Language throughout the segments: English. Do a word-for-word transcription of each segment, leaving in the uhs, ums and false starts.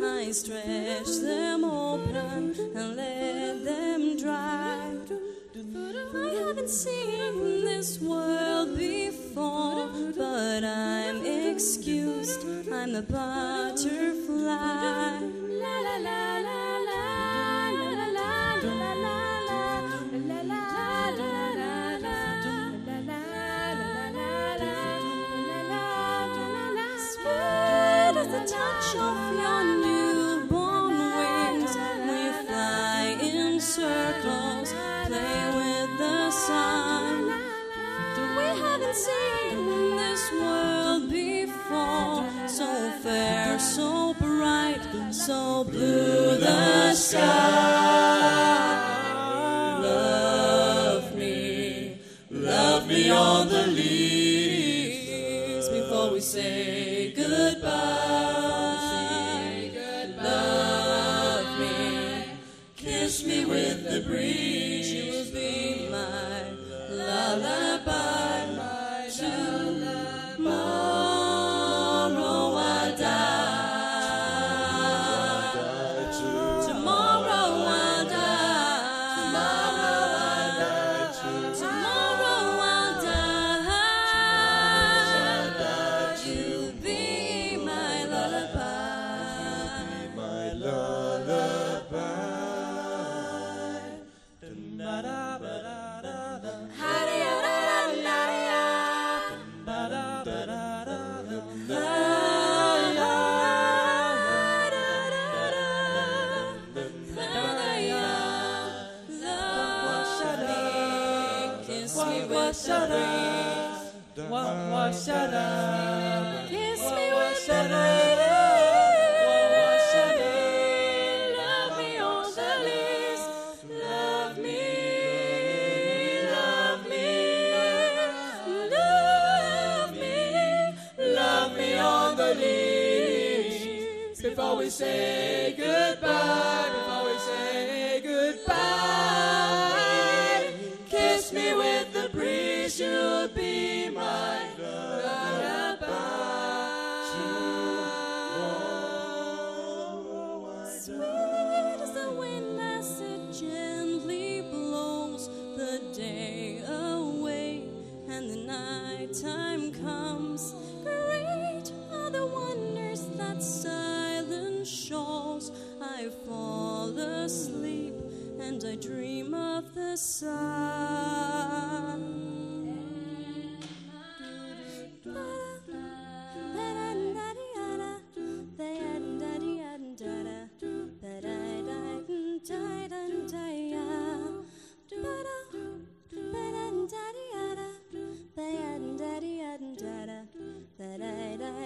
I stretch them open and let them dry. I haven't seen this world before, but I'm excused. I'm a butterfly. La la la la la la la la la la la la la la. Sweet as the touch of your newborn wings. We fly in circles, play with the sun. We haven't seen this world before, so fair, so bright, so blue the sky. Love me, love me on the leaves before we say goodbye. Love me, kiss me with the breeze. You will be my lullaby. Tomorrow I die. Tomorrow I die. Tomorrow I'll die. You'll be my lullaby. My lullaby. Kiss me with the breeze. Kiss me with the breeze. Love me on the leaves. Love me, love me, love me, love me on the leaves. Before we say goodbye, before we say goodbye, kiss me with the breeze. You'll be my lullaby. Sweet as the wind as it gently blows the day away, and the night time comes. Great are the wonders that silence shows. I fall asleep and I dream of the sun.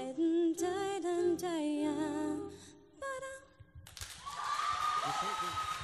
Thank you.